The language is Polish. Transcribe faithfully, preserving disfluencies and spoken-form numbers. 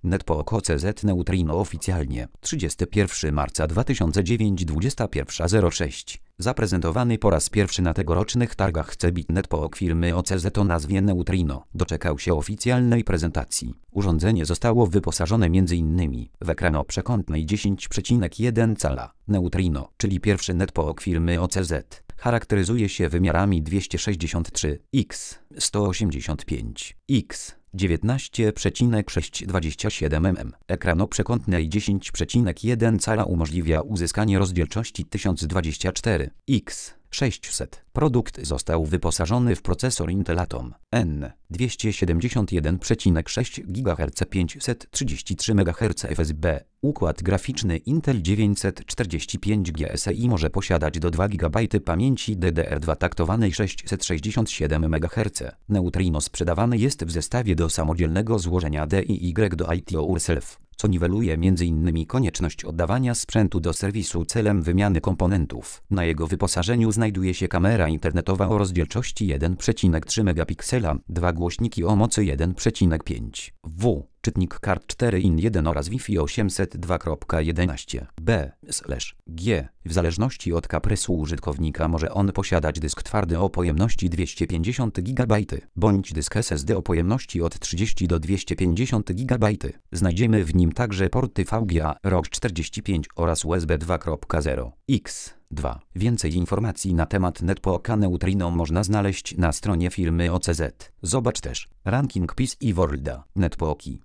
Netpook O C Z Neutrino oficjalnie trzydziestego pierwszego marca dwa tysiące dziewięć, dwudziesta pierwsza zero sześć. Zaprezentowany po raz pierwszy na tegorocznych targach Cebit Netpook firmy O C Z o nazwie Neutrino doczekał się oficjalnej prezentacji. Urządzenie zostało wyposażone m.in. w ekran o przekątnej dziesięć przecinek jeden cala. Neutrino, czyli pierwszy Netpook firmy O C Z, charakteryzuje się wymiarami dwieście sześćdziesiąt trzy na sto osiemdziesiąt pięć na dziewiętnaście przecinek sześć dwadzieścia siedem milimetrów. Ekran o przekątnej dziesięć przecinek jeden cala umożliwia uzyskanie rozdzielczości tysiąc dwadzieścia cztery na sześćset. Produkt został wyposażony w procesor Intel Atom N dwieście siedemdziesiąt jeden przecinek sześć gigaherca pięćset trzydzieści trzy megaherce F S B. Układ graficzny Intel dziewięćset czterdzieści pięć G S I może posiadać do dwa gigabajty pamięci D D R dwa taktowanej sześćset sześćdziesiąt siedem megaherców. Neutrino sprzedawany jest w zestawie do samodzielnego złożenia D I Y do I T yourself, co niweluje m.in. konieczność oddawania sprzętu do serwisu celem wymiany komponentów. Na jego wyposażeniu znajduje się kamera internetowa o rozdzielczości jeden przecinek trzy megapiksela, dwa głośniki o mocy jeden przecinek pięć W, czytnik kart cztery in jeden oraz Wi-Fi osiemset dwa kropka jedenaście B G. W zależności od kaprysu użytkownika może on posiadać dysk twardy o pojemności dwieście pięćdziesiąt gigabajtów bądź dysk S S D o pojemności od trzydziestu do dwustu pięćdziesięciu gigabajtów. Znajdziemy w nim także porty V G A, R O G czterdzieści pięć oraz U S B dwa kropka zero X dwa. Więcej informacji na temat Netpooka Neutrino można znaleźć na stronie firmy O C Z. Zobacz też ranking P C Worlda. Netpooki